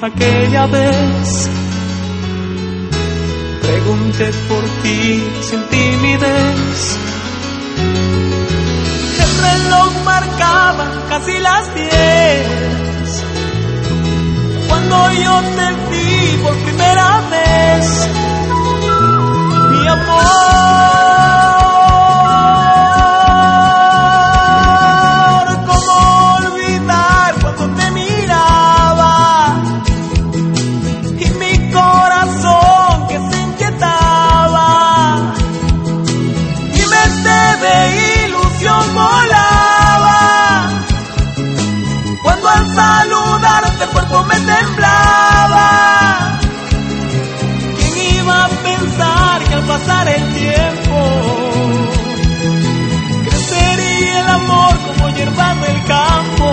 aquella vez. Pregunté por ti sin timidez. El reloj marcaba casi las 10 cuando yo te vi por primera vez, mi amor. ¿Cómo olvidar cuando te miraba y mi corazón que se inquietaba, mi mente de ilusión volaba, cuando al saludarte el cuerpo me temblaba? ¿Quién iba a pensar que al pasar el tiempo crecería el amor como hierba del campo?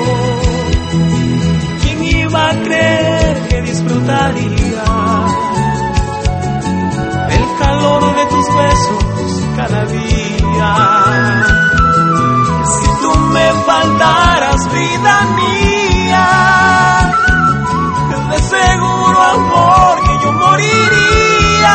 ¿Quién iba a creer que disfrutaría el calor de tus besos cada día? Si tú me faltaras, vida mía, de seguro, amor, que yo moriría.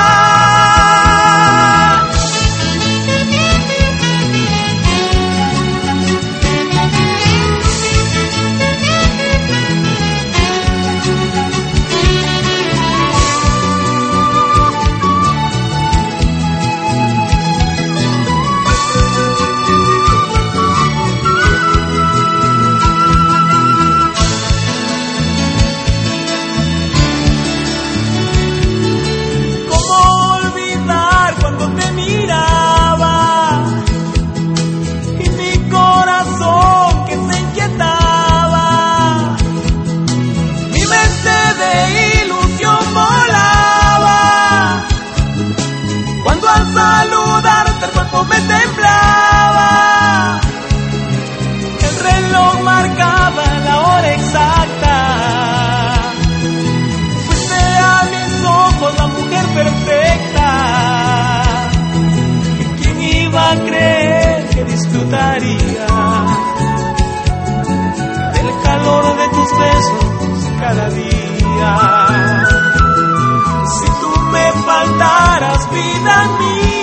Saludarte el cuerpo me temblaba, el reloj marcaba la hora exacta. Fuiste a mis ojos la mujer perfecta. ¿Quién iba a creer que disfrutaría del calor de tus besos cada día? Si tú me faltaras, vida mía,